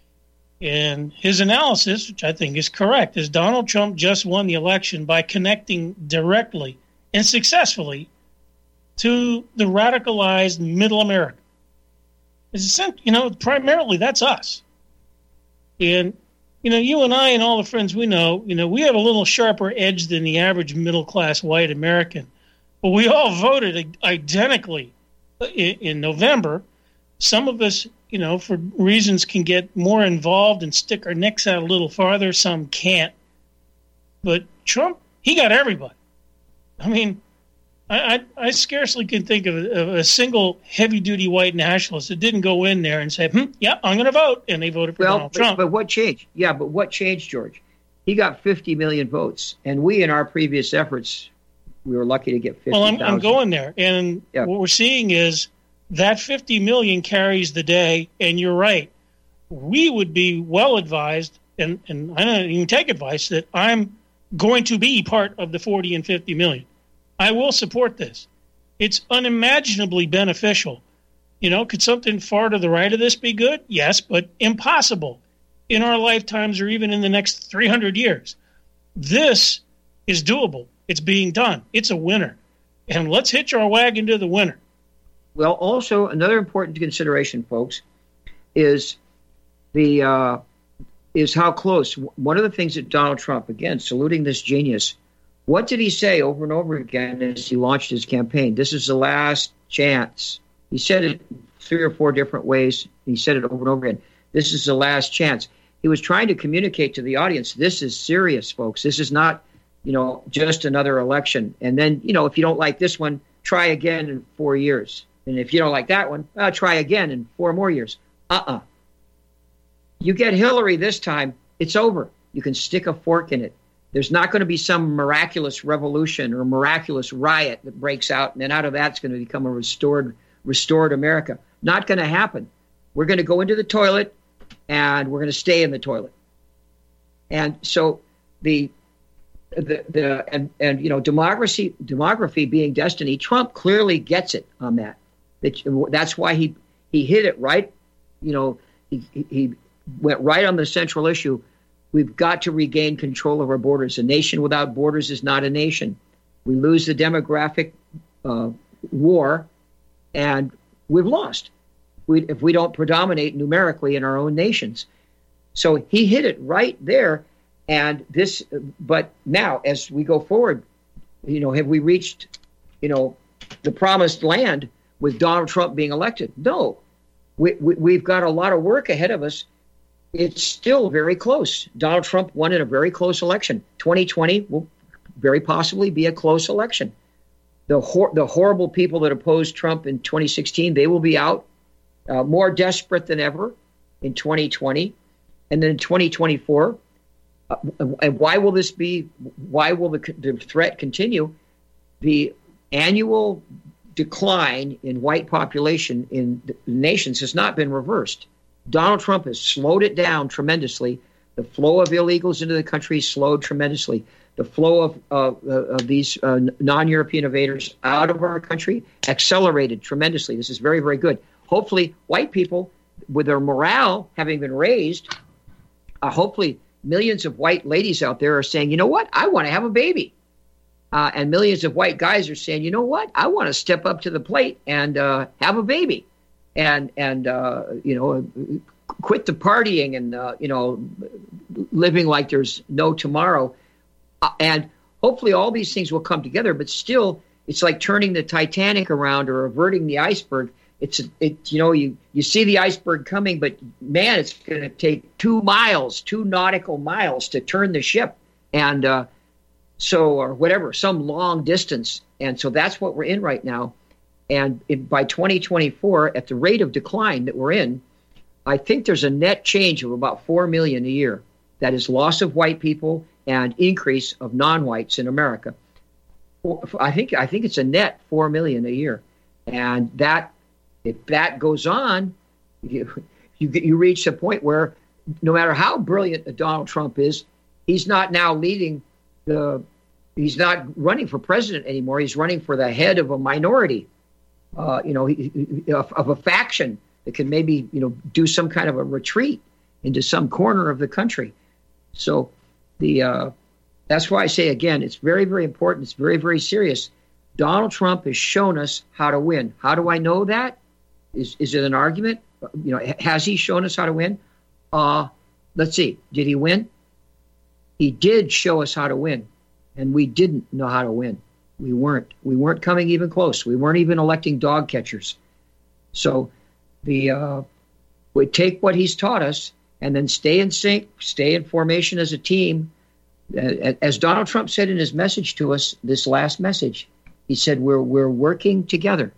And his analysis, which I think is correct, is Donald Trump just won the election by connecting directly and successfully to the radicalized Middle America. It's, you know, primarily that's us. And, you know, you and I and all the friends we know, you know, we have a little sharper edge than the average middle-class white American. But we all voted identically in, in November. Some of us, you know, for reasons can get more involved and stick our necks out a little farther. Some can't. But Trump, he got everybody. I mean, I, I, I scarcely can think of a, of a single heavy-duty white nationalist that didn't go in there and say, hmm, yeah, I'm going to vote, and they voted for well, Donald but, Trump. But what changed? Yeah, but what changed, George? He got fifty million votes, and we, in our previous efforts, we were lucky to get fifty thousand. Well, I'm, I'm going there, and yeah. what we're seeing is that fifty million carries the day, and you're right. We would be well advised, and, and I don't even take advice, that I'm going to be part of the forty and fifty million. I will support this. It's unimaginably beneficial. You know, could something far to the right of this be good? Yes, but impossible in our lifetimes or even in the next three hundred years. This is doable. It's being done. It's a winner. And let's hitch our wagon to the winner. Well, also, another important consideration, folks, is the uh, is how close. One of the things that Donald Trump, again, saluting this genius, what did he say over and over again as he launched his campaign? This is the last chance. He said it three or four different ways. He said it over and over again. This is the last chance. He was trying to communicate to the audience, this is serious, folks. This is not, you know, just another election. And then, you know, if you don't like this one, try again in four years. And if you don't like that one, uh, try again in four more years. Uh-uh. You get Hillary this time, it's over. You can stick a fork in it. There's not going to be some miraculous revolution or miraculous riot that breaks out, and then out of that's going to become a restored, restored America. Not going to happen. We're going to go into the toilet, and we're going to stay in the toilet. And so the the the and and you know democracy demography being destiny, Trump clearly gets it on that. That's why he he hit it right. You know, he he went right on the central issue. We've got to regain control of our borders. A nation without borders is not a nation. We lose the demographic uh, war, and we've lost we, if we don't predominate numerically in our own nations. So he hit it right there. And this, but now as we go forward, you know, have we reached, you know, the promised land with Donald Trump being elected? No, we, we, we've got a lot of work ahead of us. It's still very close. Donald Trump won in a very close election. twenty twenty will very possibly be a close election. The hor- the horrible people that opposed Trump in twenty sixteen, they will be out, uh, more desperate than ever in twenty twenty. And then in twenty twenty-four, uh, and why will this be? Why will the, the threat continue? The annual decline in white population in the nations has not been reversed. Donald Trump has slowed it down tremendously. The flow of illegals into the country slowed tremendously. The flow of, uh, of these uh, non-European invaders out of our country accelerated tremendously. This is very, very good. Hopefully, white people, with their morale having been raised, uh, hopefully millions of white ladies out there are saying, you know what, I want to have a baby. Uh, and millions of white guys are saying, you know what, I want to step up to the plate and uh, have a baby. And, and uh, you know, quit the partying and, uh, you know, living like there's no tomorrow. Uh, and hopefully all these things will come together. But still, it's like turning the Titanic around or averting the iceberg. It's, it, you know, you, you see the iceberg coming, but, man, it's going to take two miles, two nautical miles to turn the ship. And uh, so, or whatever, some long distance. And so that's what we're in right now. And if by twenty twenty-four, at the rate of decline that we're in, I think there's a net change of about four million a year. That is loss of white people and increase of non-whites in America. I think I think it's a net four million a year. And that, if that goes on, you, you, you reach a point where no matter how brilliant Donald Trump is, he's not now leading the, he's not running for president anymore. He's running for the head of a minority. Uh, you know, of, of a faction that can maybe, you know, do some kind of a retreat into some corner of the country. So the uh, that's why I say, again, it's very, very important. It's very, very serious. Donald Trump has shown us how to win. How do I know that? Is is it an argument? You know, has he shown us how to win? Uh, let's see. Did he win? He did show us how to win, and we didn't know how to win. We weren't. We weren't coming even close. We weren't even electing dog catchers. So the uh, we take what he's taught us and then stay in sync, stay in formation as a team. As Donald Trump said in his message to us, this last message, He said, we're we're working together.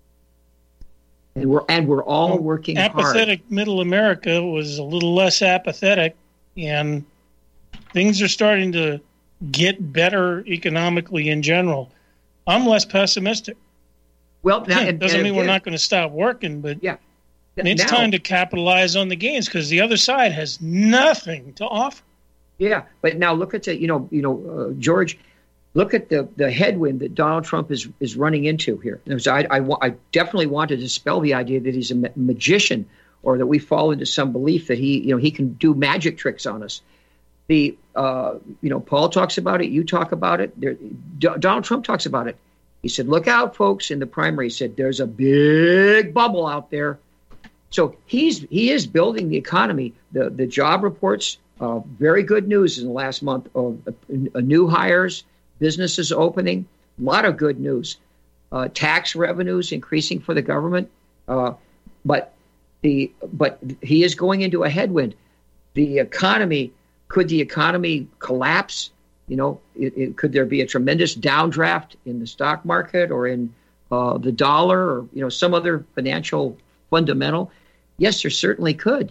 And we're and we're all well, working apathetic hard. Middle America was a little less apathetic, and things are starting to get better economically in general. I'm less pessimistic. Well, now, it doesn't and, mean and, we're not going to stop working, but yeah, it's now, time to capitalize on the gains because the other side has nothing to offer. Yeah, but now look at the you know you know uh, George. Look at the, the headwind that Donald Trump is is running into here. So I, I, I definitely want to dispel the idea that he's a ma- magician or that we fall into some belief that he you know he can do magic tricks on us. The uh, you know Paul talks about it. You talk about it. There, D- Donald Trump talks about it. He said, "Look out, folks!" In the primary, he said, "There's a big bubble out there." So he's he is building the economy. The the job reports, uh, very good news in the last month of uh, uh, new hires. Businesses opening, a lot of good news. Uh, tax revenues increasing for the government, uh, but the but he is going into a headwind. The economy, could the economy collapse? You know, it, it, could there be a tremendous downdraft in the stock market or in uh, the dollar or you know some other financial fundamental? Yes, there certainly could.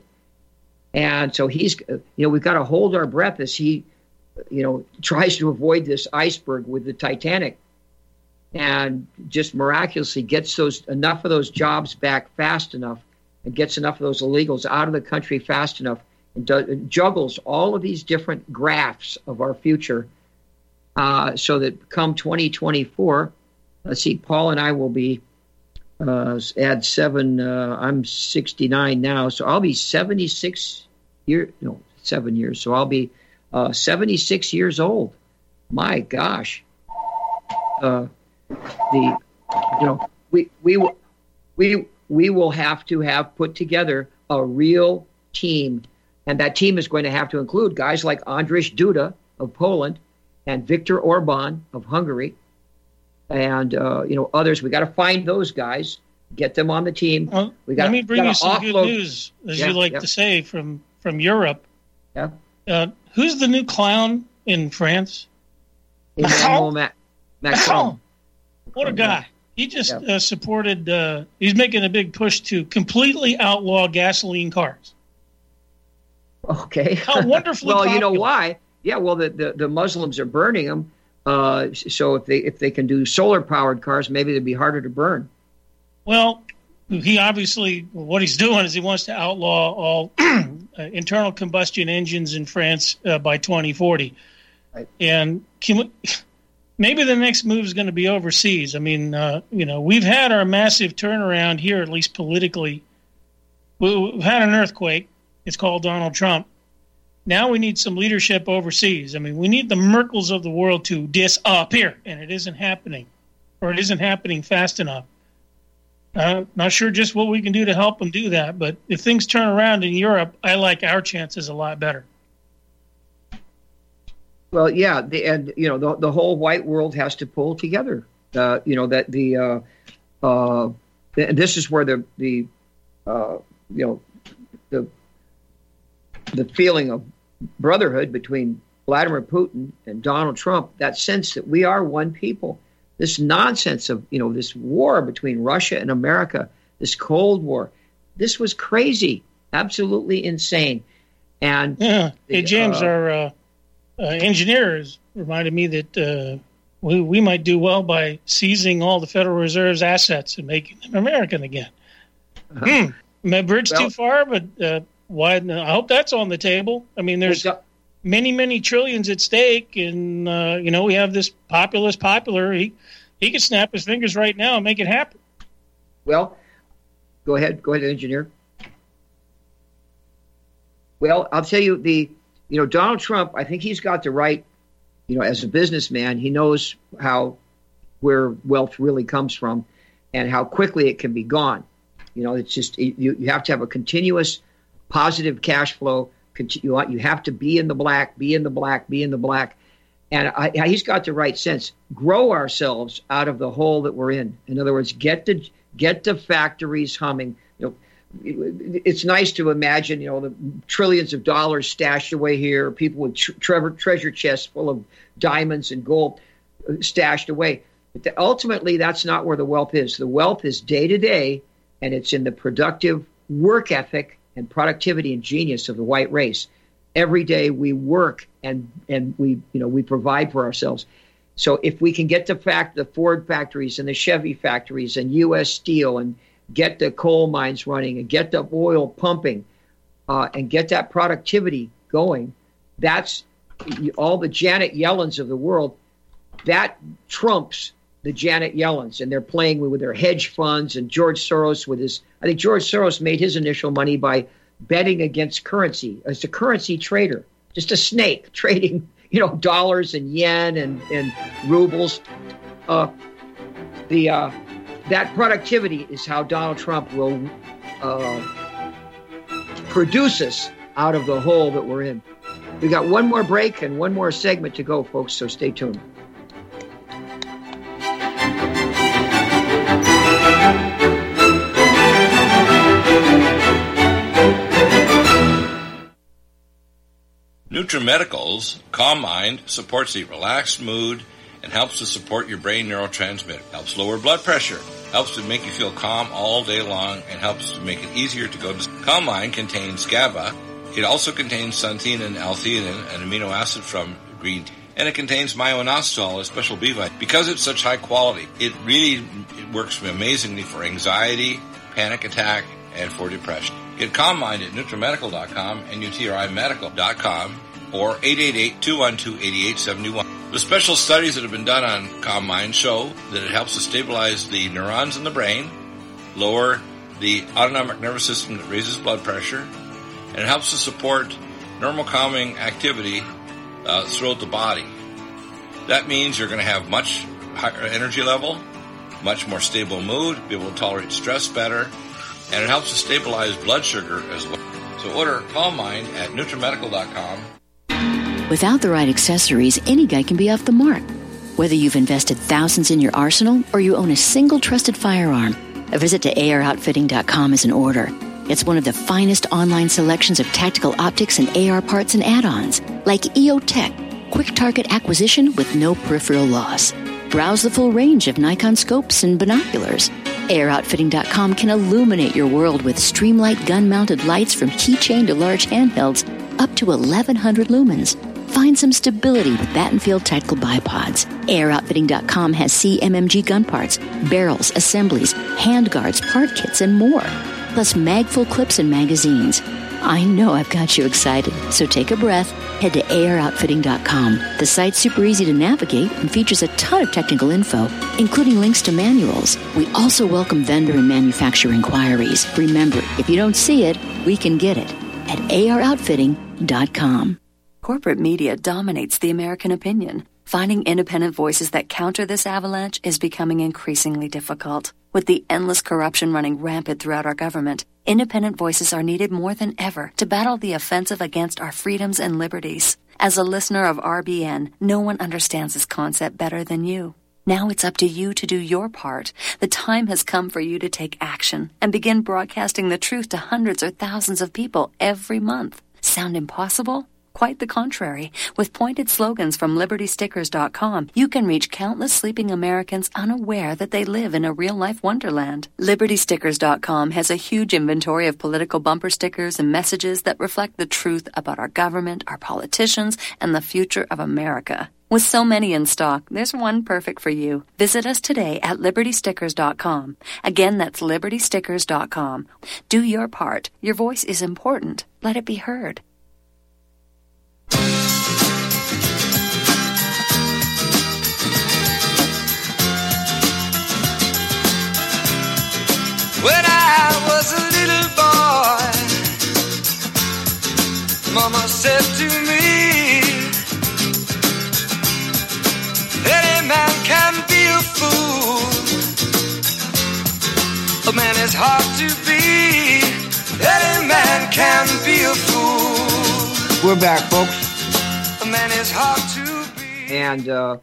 And so he's, you know, we've got to hold our breath as he. you know, tries to avoid this iceberg with the Titanic and just miraculously gets those enough of those jobs back fast enough and gets enough of those illegals out of the country fast enough and, do, and juggles all of these different graphs of our future uh, so that come twenty twenty-four, let's see, Paul and I will be, uh, add seven, uh, I'm sixty-nine now, so I'll be seventy-six years, no, seven years, so I'll be Uh, seventy-six years old. My gosh. Uh, the you know we we we we will have to have put together a real team, and that team is going to have to include guys like Andrzej Duda of Poland and Viktor Orban of Hungary, and uh, you know others. We got to find those guys, get them on the team. Well, we got let me bring you some offload. good news, as yeah, you like yeah. to say, from from Europe. Yeah. Uh, who's the new clown in France? Emmanuel Ma- Macron. What a guy. He just yeah. uh, supported, uh, he's making a big push to completely outlaw gasoline cars. Okay. How wonderfully Well, you know popular. why? Yeah, well, the, the, the Muslims are burning them. Uh, so if they if they can do solar-powered cars, maybe they'd be harder to burn. Well, he obviously, what he's doing is he wants to outlaw all uh, internal combustion engines in France uh, by twenty forty. Right. And can we, maybe the next move is going to be overseas. I mean, uh, you know, we've had our massive turnaround here, at least politically. We've had an earthquake. It's called Donald Trump. Now we need some leadership overseas. I mean, we need the Merkels of the world to disappear, and it isn't happening, or it isn't happening fast enough. Uh, not sure just what we can do to help them do that, but if things turn around in Europe, I like our chances a lot better. Well, yeah, the, and you know the the whole white world has to pull together. Uh, you know that the uh, uh, th- this is where the the uh, you know the the feeling of brotherhood between Vladimir Putin and Donald Trump, that sense that we are one people. This nonsense of, you know, this war between Russia and America, this Cold War, this was crazy, absolutely insane. And yeah, the, hey, James, uh, our uh, uh, engineers reminded me that uh, we we might do well by seizing all the Federal Reserve's assets and making them American again. uh-huh. Hmm. My bridge Well- too far, but uh, why? I hope that's on the table. I mean, there's Well, many, many trillions at stake, and uh, you know we have this populist popular. He he could snap his fingers right now and make it happen. Well, go ahead, go ahead, engineer. Well, I'll tell you the, you know, Donald Trump, I think he's got the right, you know, as a businessman, he knows how, where wealth really comes from and how quickly it can be gone. You know, it's just, you, you have to have a continuous positive cash flow. You, you have to be in the black, be in the black, be in the black. And I, he's got the right sense. Grow ourselves out of the hole that we're in. In other words, get the get the factories humming. You know, it's nice to imagine, you know, the trillions of dollars stashed away here, people with tre- treasure chests full of diamonds and gold stashed away. But ultimately, that's not where the wealth is. The wealth is day to day, and it's in the productive work ethic and productivity and genius of the white race. Every day we work and and we you know we provide for ourselves. So if we can get the fact the Ford factories and the Chevy factories and U S Steel and get the coal mines running and get the oil pumping uh, and get that productivity going, that's all the Janet Yellens of the world. That trumps the Janet Yellens, and they're playing with their hedge funds and George Soros with his. I think George Soros made his initial money by betting against currency as a currency trader, just a snake trading, you know, dollars and yen and and rubles. Uh, the uh, that productivity is how Donald Trump will uh, produce us out of the hole that we're in. We got one more break and one more segment to go, folks. So stay tuned. NutriMedical's Calm Mind supports a relaxed mood and helps to support your brain neurotransmitter, helps lower blood pressure, helps to make you feel calm all day long, and helps to make it easier to go to sleep. Calm Mind contains GABA. It also contains xanthine and L-theanine, an amino acid from green tea. And it contains myo-inositol, a special B vitamin. Because it's such high quality, it really it works amazingly for anxiety, panic attack, and for depression. Get Calm Mind at NutriMedical dot com and N U T R I Medical dot com or eight eight eight, two one two, eight eight seven one. The special studies that have been done on Calm Mind show that it helps to stabilize the neurons in the brain, lower the autonomic nervous system that raises blood pressure, and it helps to support normal calming activity uh, throughout the body. That means you're going to have much higher energy level, much more stable mood, be able to tolerate stress better, and it helps to stabilize blood sugar as well. So order Calm Mind at NutriMedical dot com. Without the right accessories, any guy can be off the mark. Whether you've invested thousands in your arsenal or you own a single trusted firearm, a visit to A R Outfitting dot com is in order. It's one of the finest online selections of tactical optics and A R parts and add-ons, like E O Tech, quick target acquisition with no peripheral loss. Browse the full range of Nikon scopes and binoculars. A R Outfitting dot com can illuminate your world with Streamlight gun-mounted lights from keychain to large handhelds up to eleven hundred lumens. Find some stability with Battenfield Tactical Bipods. A R Outfitting dot com has C M M G gun parts, barrels, assemblies, handguards, part kits, and more. Plus mag-full clips and magazines. I know I've got you excited, so take a breath. Head to A R Outfitting dot com. The site's super easy to navigate and features a ton of technical info, including links to manuals. We also welcome vendor and manufacturer inquiries. Remember, if you don't see it, we can get it at A R Outfitting dot com. Corporate media dominates the American opinion. Finding independent voices that counter this avalanche is becoming increasingly difficult. With the endless corruption running rampant throughout our government, independent voices are needed more than ever to battle the offensive against our freedoms and liberties. As a listener of R B N, no one understands this concept better than you. Now it's up to you to do your part. The time has come for you to take action and begin broadcasting the truth to hundreds or thousands of people every month. Sound impossible? Quite the contrary. With pointed slogans from Liberty Stickers dot com, you can reach countless sleeping Americans unaware that they live in a real-life wonderland. Liberty Stickers dot com has a huge inventory of political bumper stickers and messages that reflect the truth about our government, our politicians, and the future of America. With so many in stock, there's one perfect for you. Visit us today at Liberty Stickers dot com. Again, that's Liberty Stickers dot com. Do your part. Your voice is important. Let it be heard. When I was a little boy, Mama said to me, any man can be a fool. A man is hard to be. Any man can be a fool. We're back, folks. A man is hard to be. And uh,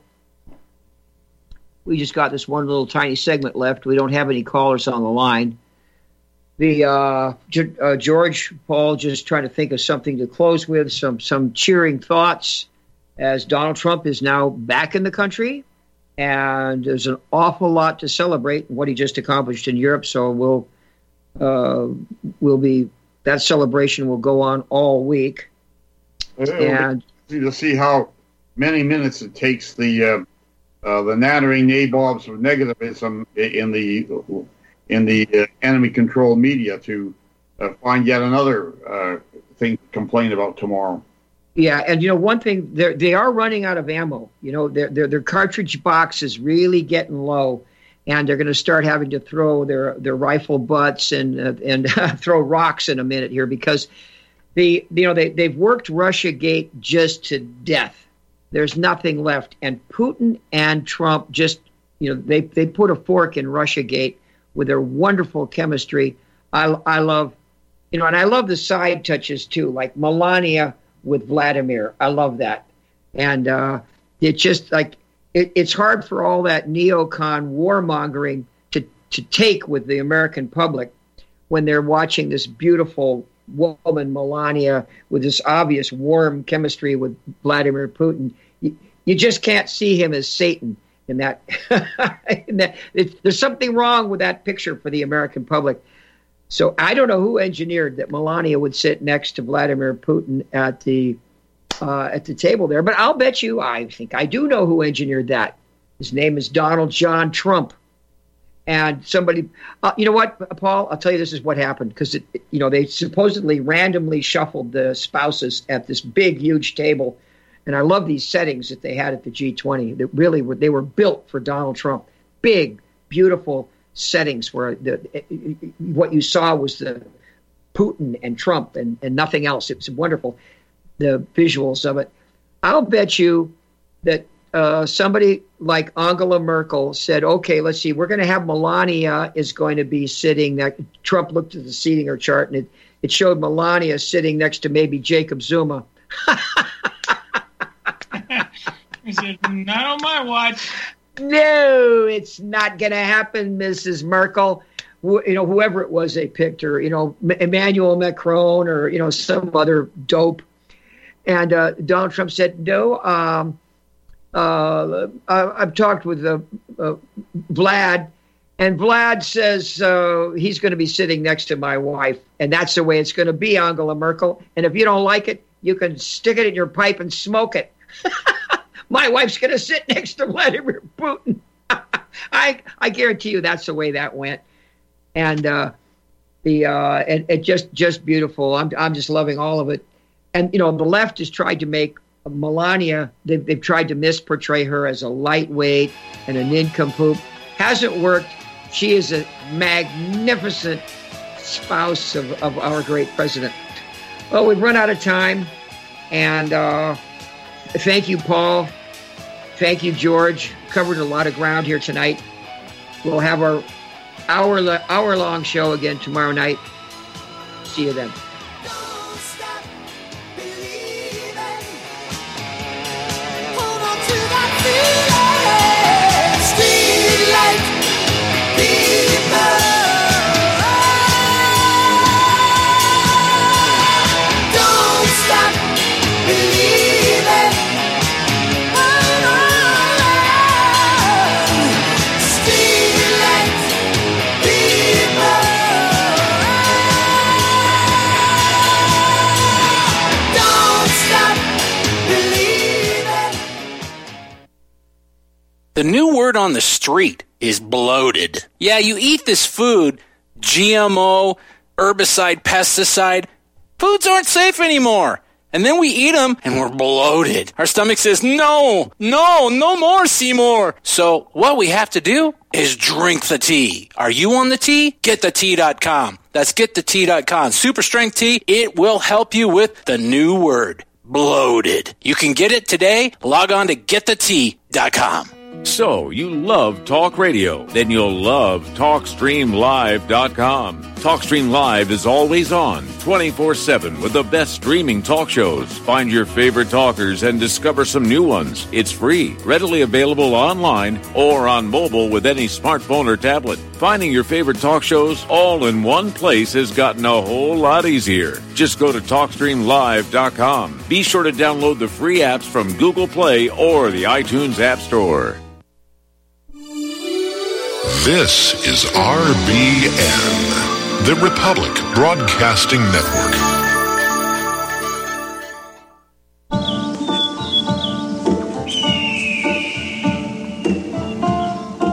we just got this one little tiny segment left. We don't have any callers on the line. The uh, G- uh, George Paul just trying to think of something to close with, some some cheering thoughts as Donald Trump is now back in the country, and there's an awful lot to celebrate what he just accomplished in Europe. So we'll uh, we'll be that celebration will go on all week. And to see how many minutes it takes the uh, uh, the nattering nabobs of negativism in the in the uh, enemy-controlled media to uh, find yet another uh, thing to complain about tomorrow. Yeah, and you know one thing, they they are running out of ammo. You know, their their their cartridge box is really getting low, and they're going to start having to throw their their rifle butts and uh, and uh, throw rocks in a minute here because the you know they they've worked Russiagate just to death. There's nothing left, and Putin and Trump just you know they they put a fork in Russiagate with their wonderful chemistry. I I love you know, and I love the side touches too, like Melania with Vladimir. I love that. And uh, it just like it, it's hard for all that neocon warmongering to, to take with the American public when they're watching this beautiful woman, Melania, with this obvious warm chemistry with Vladimir Putin. You, you just can't see him as Satan in that. in that it, there's something wrong with that picture for the American public. So I don't know who engineered that Melania would sit next to Vladimir Putin at the uh, at the table there. But I'll bet you, I think I do know who engineered that. His name is Donald John Trump. And somebody, uh, you know what, Paul? I'll tell you this is what happened because you know they supposedly randomly shuffled the spouses at this big, huge table. And I love these settings that they had at the G twenty. That really were they were built for Donald Trump. Big, beautiful settings where the what you saw was the Putin and Trump and, and nothing else. It was wonderful, the visuals of it. I'll bet you that uh, somebody like Angela Merkel said, okay, let's see, we're going to have Melania is going to be sitting there. Trump looked at the seating or chart and it, it showed Melania sitting next to maybe Jacob Zuma. He said, not on my watch. No, it's not going to happen, Missus Merkel. Wh- you know, whoever it was they picked, or, you know, M- Emmanuel Macron, or, you know, some other dope. And uh, Donald Trump said, no, um, uh, I- I've talked with uh, uh, Vlad, and Vlad says uh, he's going to be sitting next to my wife. And that's the way it's going to be, Angela Merkel. And if you don't like it, you can stick it in your pipe and smoke it. My wife's going to sit next to Vladimir Putin. I I guarantee you that's the way that went. And uh, the uh, and it just just beautiful. I'm I'm just loving all of it. And you know the left has tried to make Melania. They've they've tried to misportray her as a lightweight and a nincompoop. Hasn't worked. She is a magnificent spouse of, of our great president. Well, we've run out of time, and uh, thank you, Paul. Thank you, George. Covered a lot of ground here tonight. We'll have our hour hour long show again tomorrow night. See you then. The new word on the street is bloated. Yeah, you eat this food, G M O, herbicide, pesticide. Foods aren't safe anymore. And then we eat them and we're bloated. Our stomach says, no, no, no more, Seymour. So what we have to do is drink the tea. Are you on the tea? get the tea dot com. That's get the tea dot com. Super strength tea. It will help you with the new word, bloated. You can get it today. Log on to get the tea dot com. So, you love talk radio? Then you'll love talk stream live dot com. TalkStream Live is always on, twenty-four seven, with the best streaming talk shows. Find your favorite talkers and discover some new ones. It's free, readily available online or on mobile with any smartphone or tablet. Finding your favorite talk shows all in one place has gotten a whole lot easier. Just go to talk stream live dot com. Be sure to download the free apps from Google Play or the iTunes App Store. This is R B N, the Republic Broadcasting Network.